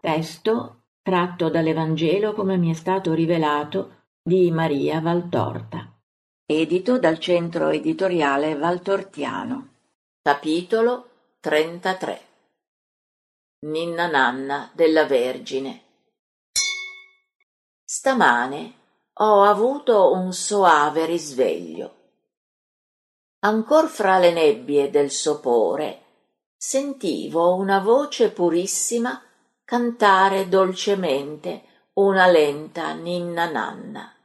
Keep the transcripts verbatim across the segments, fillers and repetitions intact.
Testo tratto dall'Evangelo come mi è stato rivelato di Maria Valtorta. Edito dal Centro Editoriale Valtortiano. Capitolo trentatré. Ninna Nanna della Vergine. Stamane ho avuto un soave risveglio. Ancor fra le nebbie del sopore sentivo una voce purissima cantare dolcemente una lenta ninna nanna.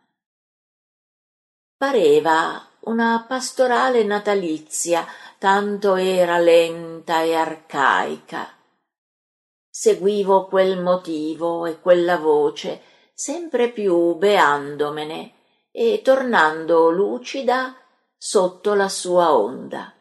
Pareva una pastorale natalizia, tanto era lenta e arcaica. Seguivo quel motivo e quella voce sempre più beandomene e tornando lucida sotto la sua onda.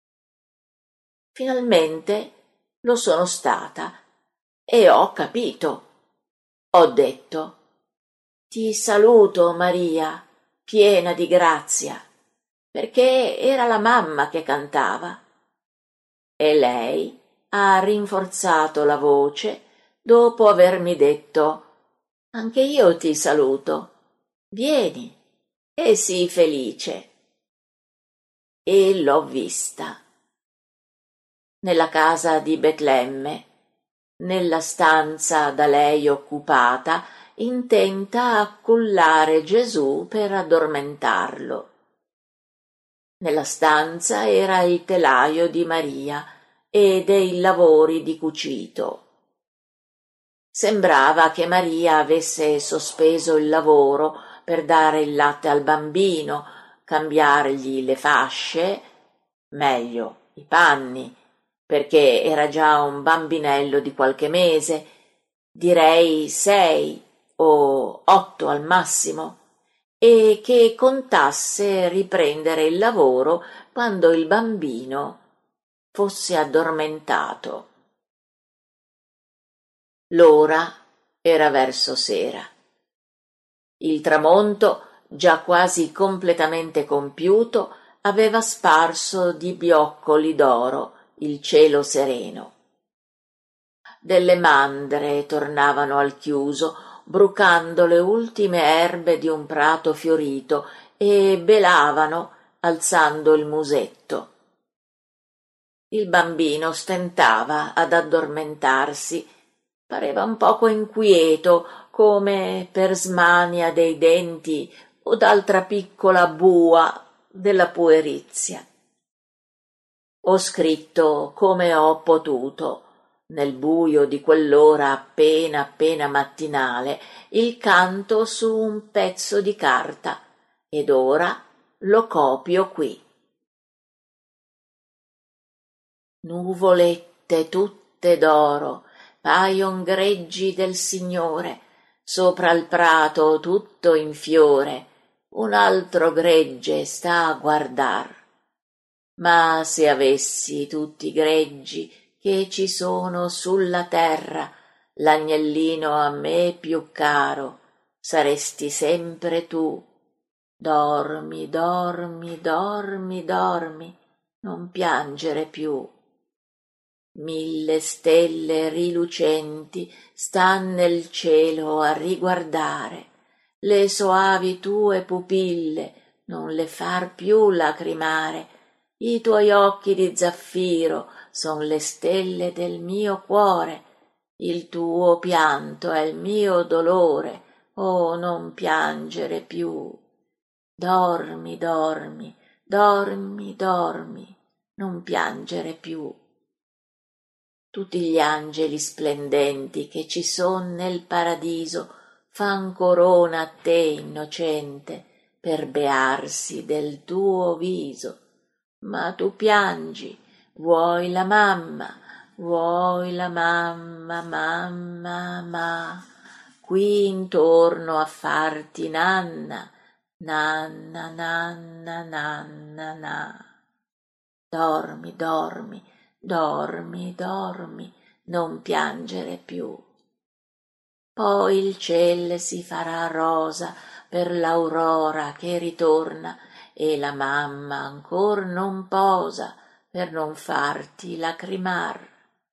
Finalmente lo sono stata e ho capito. Ho detto: «Ti saluto, Maria, piena di grazia», perché era la mamma che cantava. E lei ha rinforzato la voce dopo avermi detto: «Anche io ti saluto, vieni e sii felice». E l'ho vista. Nella casa di Betlemme, nella stanza da lei occupata, intenta a cullare Gesù per addormentarlo. Nella stanza era il telaio di Maria e dei lavori di cucito. Sembrava che Maria avesse sospeso il lavoro per dare il latte al bambino, cambiargli le fasce, meglio, i panni, perché era già un bambinello di qualche mese, direi sei o otto al massimo, e che contasse riprendere il lavoro quando il bambino fosse addormentato. L'ora era verso sera. Il tramonto, già quasi completamente compiuto, aveva sparso di bioccoli d'oro il cielo sereno. Delle mandre tornavano al chiuso, brucando le ultime erbe di un prato fiorito, e belavano, alzando il musetto. Il bambino stentava ad addormentarsi, pareva un poco inquieto, come per smania dei denti o d'altra piccola bua della puerizia. Ho scritto come ho potuto, nel buio di quell'ora appena appena mattinale, il canto su un pezzo di carta, ed ora lo copio qui. Nuvolette tutte d'oro, paion greggi del Signore, sopra il prato tutto in fiore, un altro gregge sta a guardar. Ma se avessi tutti i greggi che ci sono sulla terra, l'agnellino a me più caro, saresti sempre tu. Dormi, dormi, dormi, dormi, non piangere più. Mille stelle rilucenti stan nel cielo a riguardare, le soavi tue pupille non le far più lacrimare, i tuoi occhi di zaffiro son le stelle del mio cuore, il tuo pianto è il mio dolore, oh non piangere più. Dormi, dormi, dormi, dormi, non piangere più. Tutti gli angeli splendenti che ci son nel paradiso fan corona a te, innocente, per bearsi del tuo viso. Ma tu piangi, vuoi la mamma, vuoi la mamma, mamma, ma, qui intorno a farti nanna, nanna, nanna, nanna, na. Dormi, dormi, dormi, dormi, non piangere più. Poi il ciel si farà rosa per l'aurora che ritorna e la mamma ancor non posa per non farti lacrimar.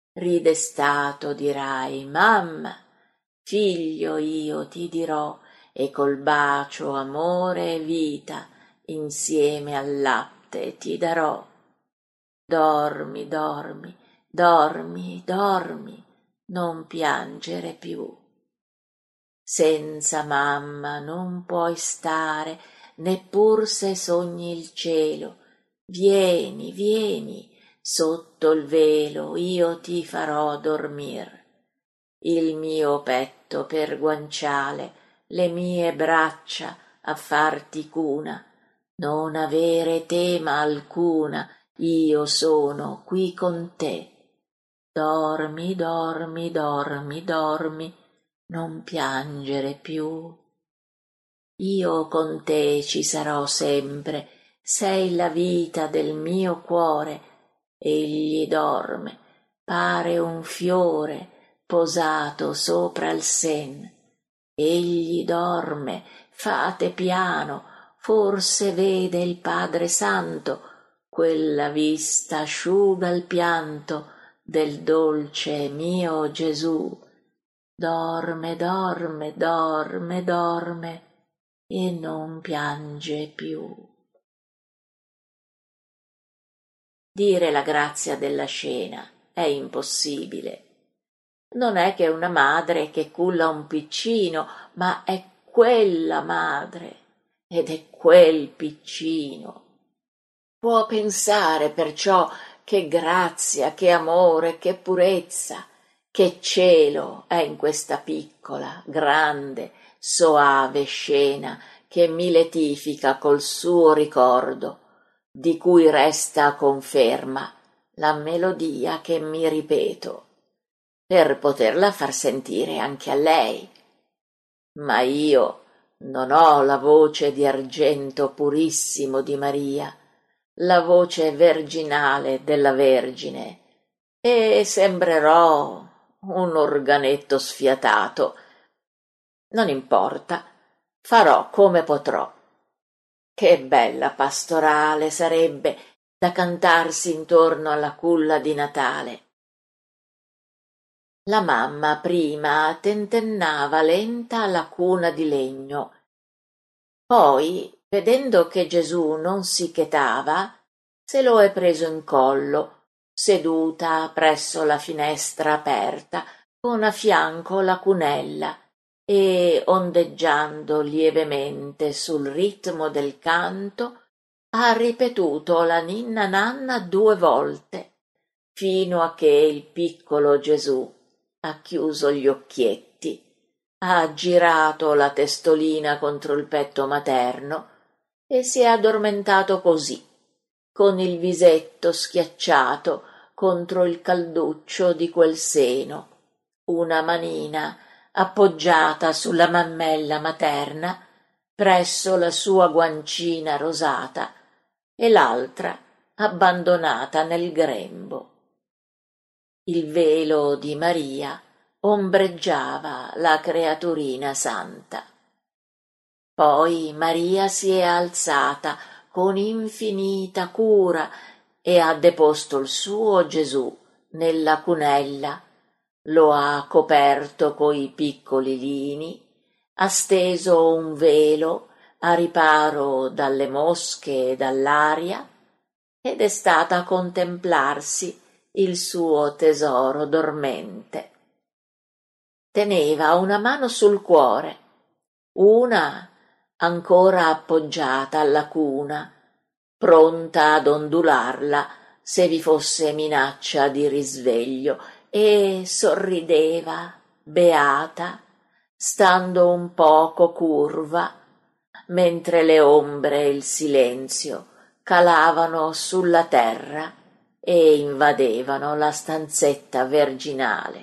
ridestato dirai: mamma, figlio io ti dirò, e col bacio amore e vita insieme al latte ti darò. Dormi, dormi, dormi, dormi, non piangere più. Senza mamma non puoi stare, neppur se sogni il cielo. Vieni, vieni, sotto il velo io ti farò dormir. Il mio petto per guanciale, le mie braccia a farti cuna. Non avere tema alcuna, io sono qui con te. Dormi, dormi, dormi, dormi, non piangere più. Io con te ci sarò sempre, sei la vita del mio cuore. Egli dorme, pare un fiore posato sopra il sen. Egli dorme, fate piano, forse vede il Padre Santo, quella vista asciuga il pianto del dolce mio Gesù. Dorme, dorme, dorme, dorme e non piange più. Dire la grazia della scena è impossibile. Non è che una madre che culla un piccino, ma è quella madre ed è quel piccino. Può pensare perciò che grazia, che amore, che purezza, che cielo è in questa piccola, grande, soave scena che mi letifica col suo ricordo, di cui resta conferma la melodia che mi ripeto, per poterla far sentire anche a lei. Ma io non ho la voce di argento purissimo di Maria, la voce virginale della Vergine, e sembrerò un organetto sfiatato. Non importa, farò come potrò. Che bella pastorale sarebbe da cantarsi intorno alla culla di Natale. La mamma prima tentennava lenta la cuna di legno, poi, vedendo che Gesù non si chetava, se lo è preso in collo, seduta presso la finestra aperta, con a fianco la cunella, e ondeggiando lievemente sul ritmo del canto, ha ripetuto la ninna nanna due volte, fino a che il piccolo Gesù ha chiuso gli occhietti, ha girato la testolina contro il petto materno e si è addormentato così, con il visetto schiacciato contro il calduccio di quel seno, una manina appoggiata sulla mammella materna presso la sua guancina rosata e l'altra abbandonata nel grembo. Il velo di Maria ombreggiava la creaturina santa. Poi Maria si è alzata con infinita cura e ha deposto il suo Gesù nella cunella, lo ha coperto coi piccoli lini, ha steso un velo a riparo dalle mosche e dall'aria, ed è stata a contemplarsi il suo tesoro dormente. Teneva una mano sul cuore, una ancora appoggiata alla cuna, pronta ad ondularla se vi fosse minaccia di risveglio, e sorrideva, beata, stando un poco curva, mentre le ombre e il silenzio calavano sulla terra e invadevano la stanzetta verginale.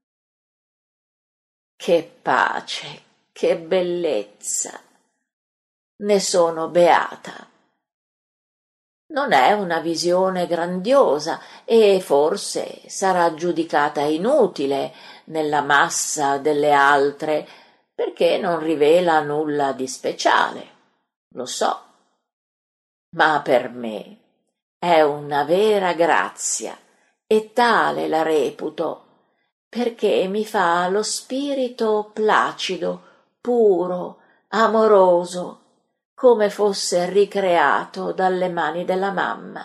Che pace, che bellezza! Ne sono beata. Non è una visione grandiosa e forse sarà giudicata inutile nella massa delle altre, perché non rivela nulla di speciale, lo so. Ma per me è una vera grazia e tale la reputo, perché mi fa lo spirito placido, puro, amoroso, come fosse ricreato dalle mani della mamma.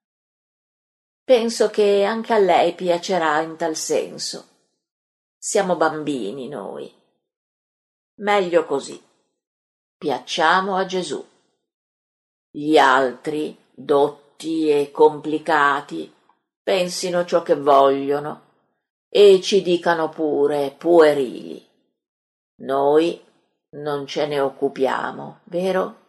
Penso che anche a lei piacerà in tal senso. Siamo bambini noi. Meglio così. Piacciamo a Gesù. Gli altri, dotti e complicati, pensino ciò che vogliono e ci dicano pure puerili. Noi non ce ne occupiamo, vero?